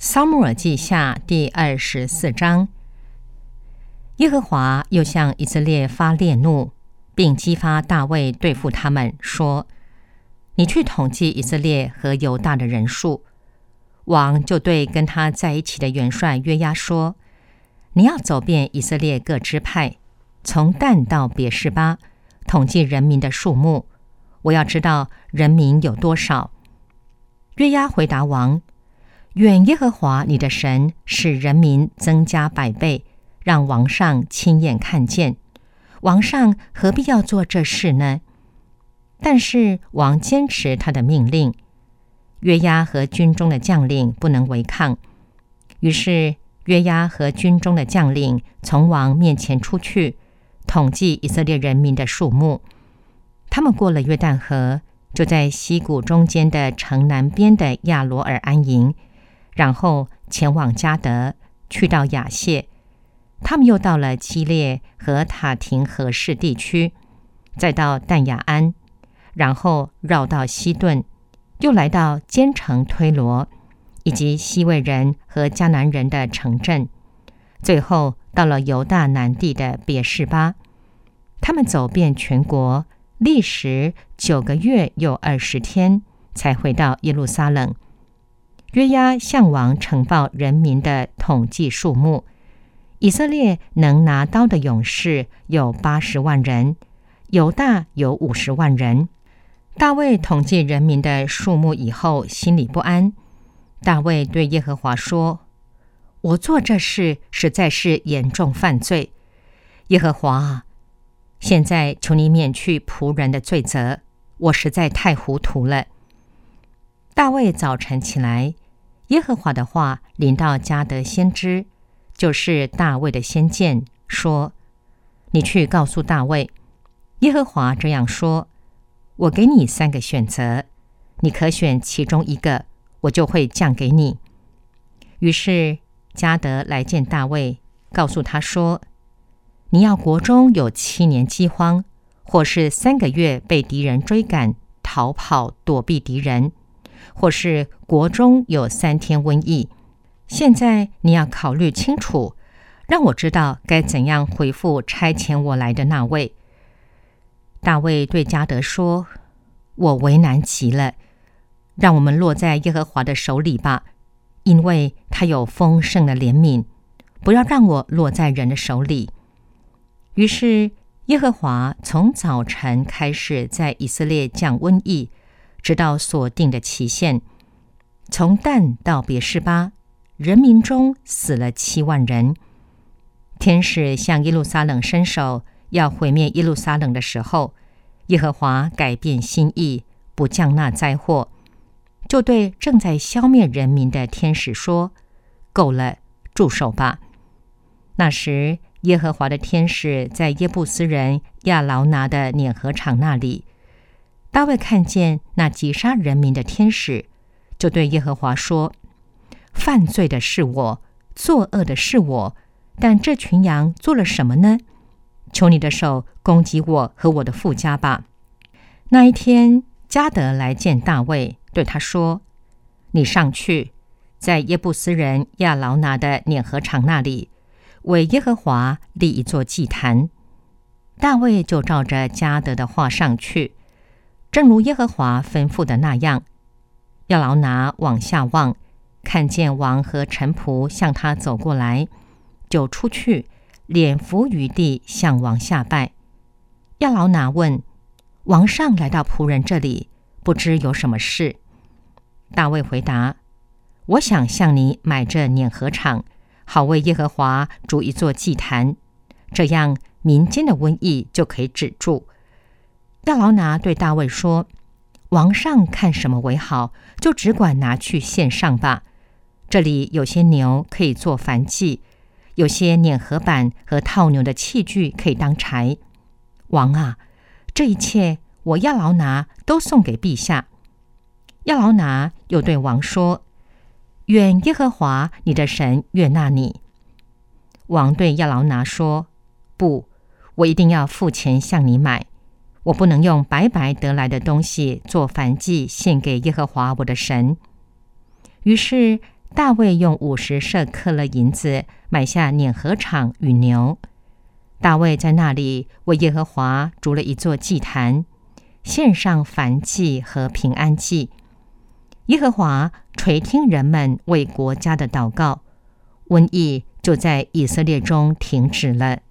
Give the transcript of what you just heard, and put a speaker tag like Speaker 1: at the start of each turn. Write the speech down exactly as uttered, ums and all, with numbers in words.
Speaker 1: 撒母耳记下第二十四章，耶和华又向以色列发烈怒，并激发大卫对付他们，说：你去统计以色列和犹大的人数。王就对跟他在一起的元帅约押说：你要走遍以色列各支派，从但到别是巴，统计人民的数目，我要知道人民有多少。约押回答王：愿耶和华你的神使人民增加百倍，让王上亲眼看见。王上何必要做这事呢？但是王坚持他的命令，约押和军中的将领不能违抗。于是约押和军中的将领从王面前出去，统计以色列人民的数目。他们过了约旦河，就在溪谷中间的城南边的亚罗尔安营，然后前往迦得，去到亚谢。他们又到了基列和塔廷河氏地区，再到但雅安，然后绕到西顿，又来到坚城推罗，以及西魏人和迦南人的城镇，最后到了犹大南地的别是巴。他们走遍全国，历时九个月又二十天，才回到耶路撒冷。约押向王呈报人民的统计数目，以色列能拿刀的勇士有八十万人，犹大有五十万人。大卫统计人民的数目以后，心里不安。大卫对耶和华说：我做这事实在是严重犯罪。耶和华啊，现在求你免去仆人的罪责，我实在太糊涂了。大卫早晨起来，耶和华的话临到迦得先知，就是大卫的先见，说：你去告诉大卫，耶和华这样说，我给你三个选择，你可选其中一个，我就会降给你。于是迦得来见大卫，告诉他说：你要国中有七年饥荒，或是三个月被敌人追赶，逃跑躲避敌人，或是国中有三天瘟疫。现在你要考虑清楚，让我知道该怎样回复差遣我来的那位。大卫对迦得说：我为难极了，让我们落在耶和华的手里吧，因为他有丰盛的怜悯，不要让我落在人的手里。于是耶和华从早晨开始在以色列降瘟疫，直到所定的期限。从但到别是巴，人民中死了七万人。天使向耶路撒冷伸手，要毁灭耶路撒冷的时候，耶和华改变心意，不降那灾祸，就对正在消灭人民的天使说：够了，住手吧。那时耶和华的天使在耶布斯人亚劳拿的碾禾场那里，大卫看见那击杀人民的天使，就对耶和华说：犯罪的是我，作恶的是我，但这群羊做了什么呢？求你的手攻击我和我的父家吧。那一天，迦得来见大卫，对他说：你上去，在耶布斯人亚劳拿的碾禾场那里，为耶和华立一座祭坛。大卫就照着迦得的话上去，正如耶和华吩咐的那样。亚劳拿往下望，看见王和臣仆向他走过来，就出去，脸伏于地，向王下拜。亚劳拿问：王上来到仆人这里，不知有什么事？大卫回答：我想向你买这碾禾场，好为耶和华筑一座祭坛，这样民间的瘟疫就可以止住。亚劳拿对大卫说：王上看什么为好，就只管拿去献上吧。这里有些牛可以做燔祭，有些碾禾板和套牛的器具可以当柴。王啊，这一切我亚劳拿都送给陛下。亚劳拿又对王说：愿耶和华你的神悦纳你。王对亚劳拿说：不，我一定要付钱向你买，我不能用白白得来的东西做燔祭献给耶和华我的神。于是大卫用五十舍克勒银子买下碾禾场与牛。大卫在那里为耶和华筑了一座祭坛，献上燔祭和平安祭。耶和华垂听人们为国家的祷告，瘟疫就在以色列中停止了。